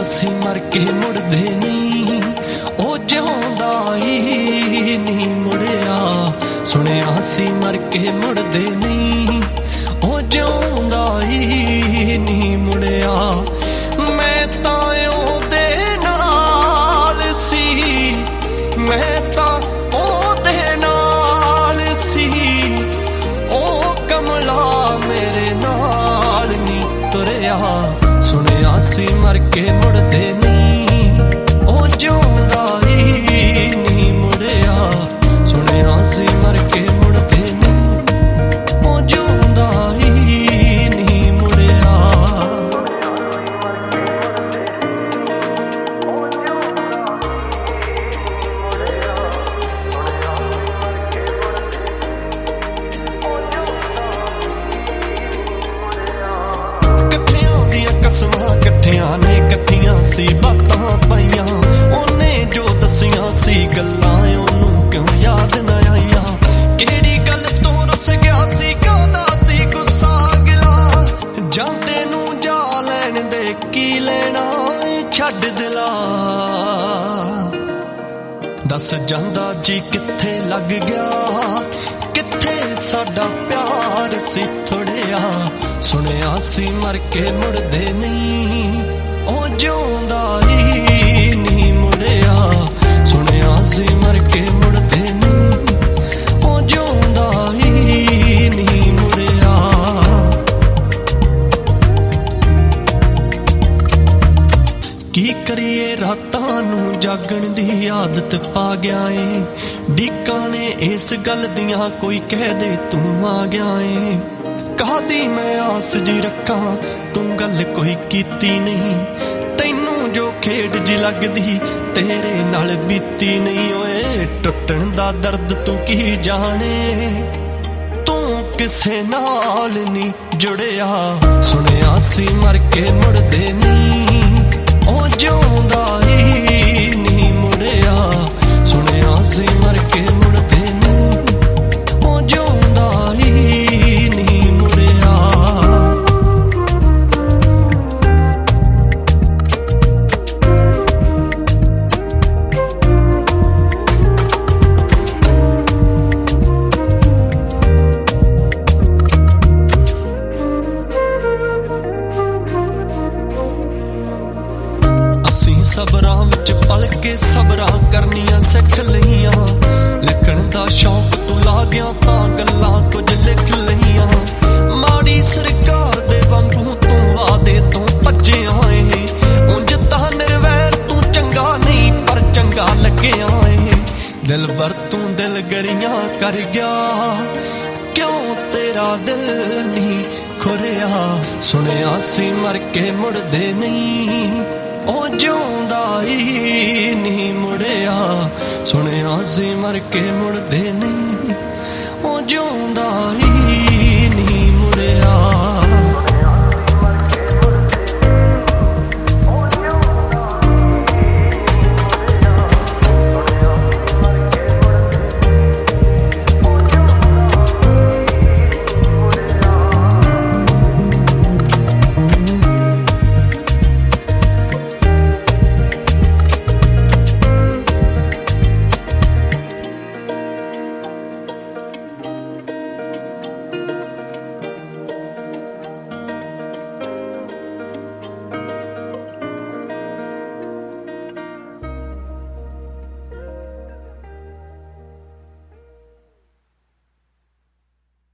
ਸੀ ਮਰ ਕੇ ਮੁੜਦੇ ਨਹੀਂ, ਉਹ ਜਿਉਂਦਾ ਹੀ ਨਹੀਂ ਮੁੜਿਆ। ਸੁਣਿਆ ਸੀ ਮਰ ਕੇ ਮੁੜਦੇ ਨਹੀਂ, ਉਹ ਜਿਉਂਦਾ ਹੀ ਨਹੀਂ ਮੁੜਿਆ। ਮੈਂ ਤਾਂ ਉਹਦੇ ਨਾਲ ਸੀ, ਮੈਂ ਤਾਂ ਉਹਦੇ ਨਾਲ ਸੀ, ਉਹ ਕਮਲਾ ਮੇਰੇ ਨਾਲ ਨਹੀਂ ਤੁਰਿਆ। ਸੁਣਿਆ ਸੀ ਮਰ ਕੇ ਮੁੜਦੇ ਨਹੀਂ, ਉਹ ਜਿਉਂਦਾ ਹੀ ਨਹੀਂ ਮੁੜਿਆ। ਸੁਣਿਆ ਸੀ ਮਰ ਕੇ ਮੁੜਦੇ ਨਹੀਂ, ਉਹ ਜਿਉਂਦਾ ਹੀ ਨਹੀਂ ਮੁੜਿਆ। ਇਕੱਠਿਆਂ ਦੀਆਂ ਕਸਮਾਂ ਇਕੱਠਿਆਂ ਨੇ ਇਕੱਠੀਆਂ ਸੀ ਬਾਤਾਂ ਪਾਈਆਂ, ਉਹਨੇ ਜੋ ਦਸੀਆਂ ਸੀ ਗੱਲਾਂ ਉਹਨੂੰ ਕਿਉਂ ਯਾਦ ਨਾ ਆਈਆਂ। ਕਿਹੜੀ ਗੱਲ ਤੋਂ ਰੁੱਸ ਗਿਆ ਸੀ, ਕਾਹਦਾ ਸੀ ਗੁੱਸਾ ਗਿਲਾ। ਜਾਂਦੇ ਨੂੰ ਜਾ ਲੈਣ ਦੇ ਕੀ ਲੈਣਾ ਛੱਡ ਦਿਲਾ। ਦੱਸ ਜਾਂਦਾ ਜੀ ਕਿੱਥੇ ਲੱਗ ਗਿਆ, ਕਿੱਥੇ ਸਾਡਾ ਪਿਆਰ ਸੀ ਥੋੜਿਆ। ਸੁਣਿਆ ਸੀ ਮਰ ਕੇ ਮੁੜਦੇ ਨਹੀਂ, ਉਹ ਜਿਉਂਦਾ ਹੀ ਨਹੀਂ ਮੁੜਿਆ। ਸੁਣਿਆ ਸੀ ਮਰ ਕੇ ਮੁੜਦੇ ਨਹੀਂ, ਉਹ ਜਿਉਂਦਾ ਹੀ ਨਹੀਂ ਮੁੜਿਆ। ਕੀ ਕਰੀਏ ਰਾਤਾਂ ਨੂੰ ਜਾਗਣ ਦੀ ਆਦਤ ਪਾ ਗਿਆ ਏ। ਡੀਕਾਂ ਨੇ ਇਸ ਗੱਲ ਦੀਆਂ ਕੋਈ ਕਹਿ ਦੇ ਤੂੰ ਆ ਗਿਆ ਏ। ਕਾਹਦੀ ਮੈਂ ਆਸ ਜੀ ਰੱਖਾਂ ਤੂੰ ਗੱਲ ਕੋਈ ਕੀਤੀ ਨਹੀਂ। ਤੈਨੂੰ ਜੋ ਖੇਡ ਜੀ ਲੱਗਦੀ ਤੇਰੇ ਨਾਲ ਬੀਤੀ ਨਹੀਂ। ਓਏ ਟੁੱਟਣ ਦਾ ਦਰਦ ਤੂੰ ਕੀ ਜਾਣੇ, ਤੂੰ ਕਿਸੇ ਨਾਲ ਨਹੀਂ ਜੁੜਿਆ। ਸੁਣਿਆ ਸੀ ਮਰ ਕੇ ਮੁੜਦੇ ਨਹੀਂ, ਉਹ ਜਿਉਂਦਾ ਹੀ ਨਹੀਂ ਮੁੜਿਆ। ਸੁਣਿਆ ਸੀ ਮਰ ਕੇ ਮੁੜਦੇ ਨਹੀਂ, ਉਹ ਜਿਉਂਦਾ ਹੀ ਨਹੀਂ ਮੁੜਿਆ। ਅਸੀਂ ਸਬਰਾਂ ਵਿੱਚ ਪਲ ਕੇ ਸਬਰਾਂ ਕਰਨੀਆਂ ਸਿੱਖ ਲਈਆਂ। ਲਿਖਣ ਦਾ ਸ਼ੌਕ ਤੂੰ ਲਾ ਗਿਆ ਤਾਂ ਗੱਲਾਂ ਕੁਝ ਲਿਖ ਲਈਆਂ। ਮਾੜੀ ਸਰਕਾਰ ਦੇ ਵਾਂਗੂ ਤੂੰ ਵਾਦੇ ਤੋਂ ਭੱਜਿਆ ਏ। ਉਂਝ ਤਾਂ ਨਿਰਵੈਰ ਤੂੰ ਚੰਗਾ ਨਹੀਂ ਪਰ ਚੰਗਾ ਲੱਗਿਆ ਏ। ਦਿਲ ਭਰ ਤੂੰ ਦਿਲ ਗਰੀਆਂ ਕਰ ਗਿਆ, ਕਿਉਂ ਤੇਰਾ ਦਿਲ ਨਹੀਂ ਖੁਰਿਆ। ਸੁਣਿਆ ਸੀ ਮਰ ਕੇ ਮੁੜਦੇ ਨਹੀਂ, ਉਹ ਜਿਉਂਦਾ ਹੀ ਨਹੀਂ ਮੁੜਿਆ। ਸੁਣਿਆ ਸੀ ਮਰ ਕੇ ਮੁੜਦੇ ਨਹੀਂ, ਉਹ ਜਿਉਂਦਾ ਹੀ